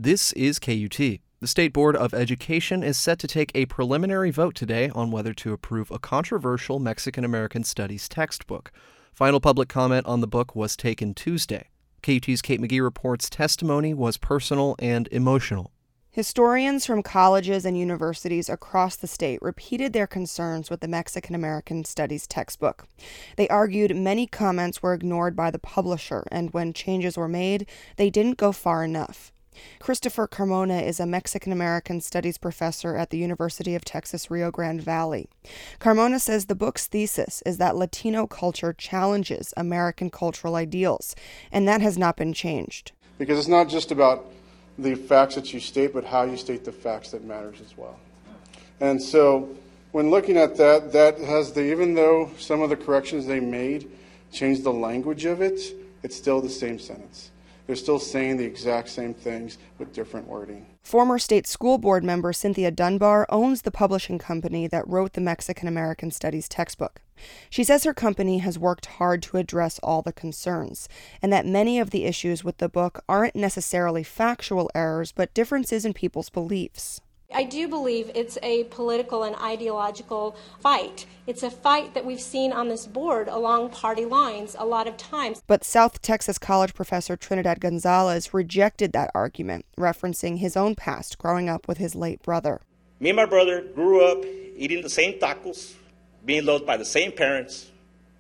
This is KUT. The State Board of Education is set to take a preliminary vote today on whether to approve a controversial Mexican-American Studies textbook. Final public comment on the book was taken Tuesday. KUT's Kate McGee reports testimony was personal and emotional. Historians from colleges and universities across the state repeated their concerns with the Mexican-American Studies textbook. They argued many comments were ignored by the publisher, and when changes were made, they didn't go far enough. Christopher Carmona is a Mexican-American Studies professor at the University of Texas Rio Grande Valley. Carmona says the book's thesis is that Latino culture challenges American cultural ideals, and that has not been changed. Because it's not just about the facts that you state, but how you state the facts that matters as well. And so when looking at that has even though some of the corrections they made changed the language of it, it's still the same sentence. They're still saying the exact same things with different wording. Former state school board member Cynthia Dunbar owns the publishing company that wrote the Mexican-American Studies textbook. She says her company has worked hard to address all the concerns, and that many of the issues with the book aren't necessarily factual errors, but differences in people's beliefs. I do believe it's a political and ideological fight. It's a fight that we've seen on this board along party lines a lot of times. But South Texas College professor Trinidad Gonzalez rejected that argument, referencing his own past growing up with his late brother. Me and my brother grew up eating the same tacos, being loved by the same parents.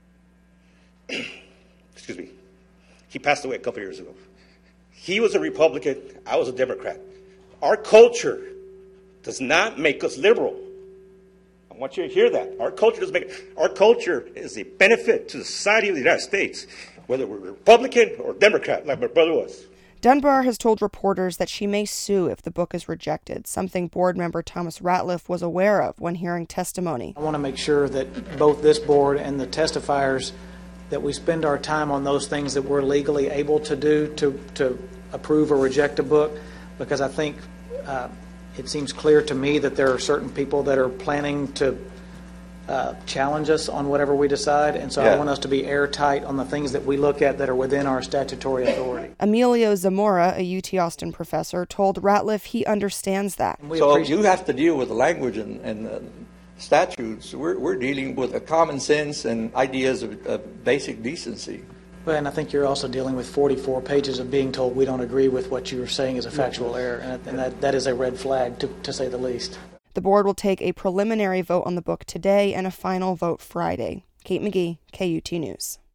Excuse me. He passed away a couple years ago. He was a Republican, I was a Democrat. Our culture does not make us liberal. I want you to hear that. Our culture is a benefit to the society of the United States, whether we're Republican or Democrat, like my brother was. Dunbar has told reporters that she may sue if the book is rejected, something board member Thomas Ratliff was aware of when hearing testimony. I want to make sure that both this board and the testifiers, that we spend our time on those things that we're legally able to do to approve or reject a book, because I think it seems clear to me that there are certain people that are planning to challenge us on whatever we decide, and so I want us to be airtight on the things that we look at that are within our statutory authority. Emilio Zamora, a UT Austin professor, told Ratliff he understands that. So you have to deal with the language and statutes. We're dealing with a common sense and ideas of basic decency. Well, and I think you're also dealing with 44 pages of being told we don't agree with what you're saying is a factual error, and that is a red flag, to say the least. The board will take a preliminary vote on the book today and a final vote Friday. Kate McGee, KUT News.